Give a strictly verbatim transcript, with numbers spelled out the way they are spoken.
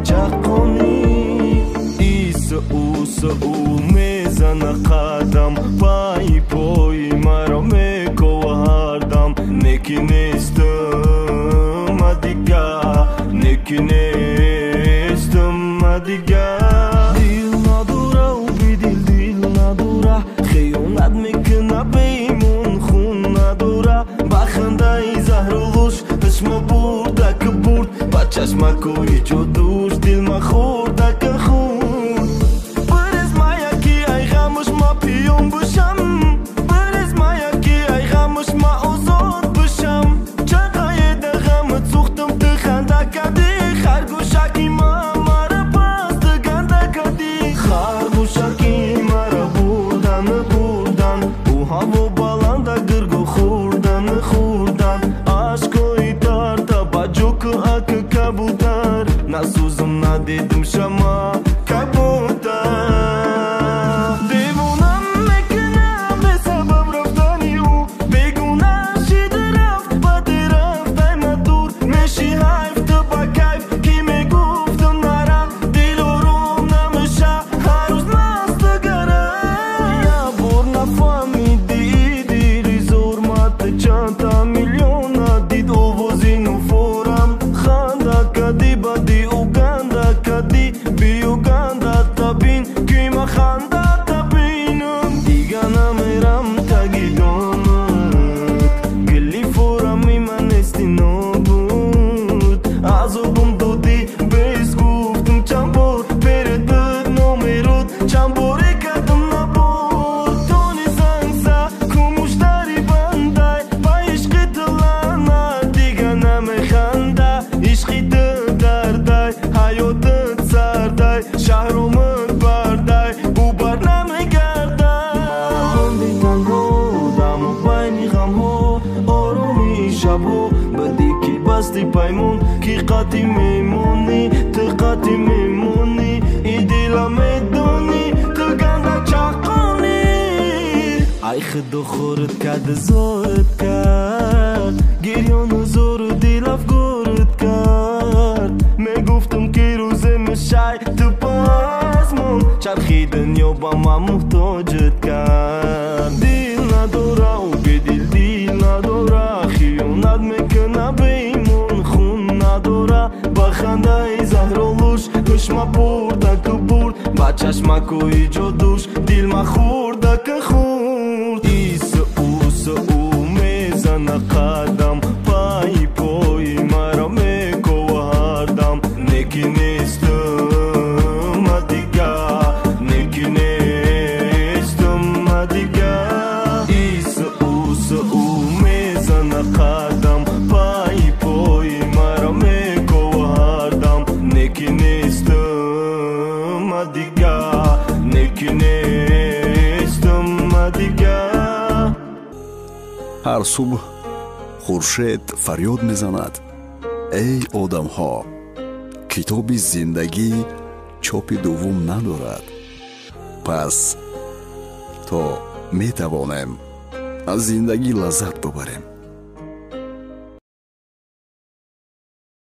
чаққони исо усо ӯ мезана қадам пай пои маро мекова ҳардам неки нестам дигар неки нестам дигар дил надора ӯ бидил дил надора хиёнат мекуна беймон хун надора ба хандаи заҳрулуш чашма бурда ки бурд ба чашмакои ҷодуш дил ма хӯрда ки хӯрд бирез ма яки ай ғамуш ма пиён бушам бирез ма яки ай ғамуш ма озод бушам чақаеда ғамат сӯхтам ту ханда кардӣ харгӯшаки ма мара пасту ганда кардӣ харгӯшаки мара бурдан бурдан ӯ ҳаво баланда гирго хӯрдан хӯрдан ашкои тарта ба ҷоку ака кабутар насӯзам надидим шама кабутар девонам мекунам бесабаб рафтани ӯ бегуна шида рафт бади рафтай мадур меши ҳайф ту ба кайф ки мегуфтам нара дил ором намеша ҳаррӯз масту гара як бор нафаҳмиди дили зор марта чанда миллиона дид овози нуфорам ханда кади бади уганда кади биюганда табин ки ма ханда табинам дига намерам таги донат гили форами ман нести нобуд азобум доди бес гуфтум чанд бор перед буд номерот чанд боре кардам набуд тони зангса кумуштари бандай ба ишқи ту лаънат дига намеханда ишқи ту дардай ҳаётат сардай шаҳромат бардай ӯ бар намегардай монди танҳо даму байни ғамҳо ороми шабҳо бади ки басти паймон ки қати мемонӣ ту қати мемонӣ и дила медонӣ ту ганда чаққонӣ ай худо хорит кард зорит кард гирёну зору дилафгорит кард мегуфтам ки рӯзе мешай ту пасмон чархи дунё ба ман муҳтоҷит кард дил надора ӯ бедил дил надора хиёнат мекуна беймон хун надора ба хандаи заҳролуш чашма бурда ки бурд ба чашмакои ҷодуш дил ма хӯрда ки хӯрд исо усо ӯ мезана қадам пай пои маро мекова ҳардам неки нестам дигар неки нестам дигар исо усо ӯ мезана қадам пай пои маро мекова ҳардам неки нестам дигар неки нестам дигар ҳар субҳ хуршед фарёд мезанад: эй одамҳо, китоби зиндагӣ чопи дуввум надорад. пас то метавонем аз зиндагӣ лаззат бубарем.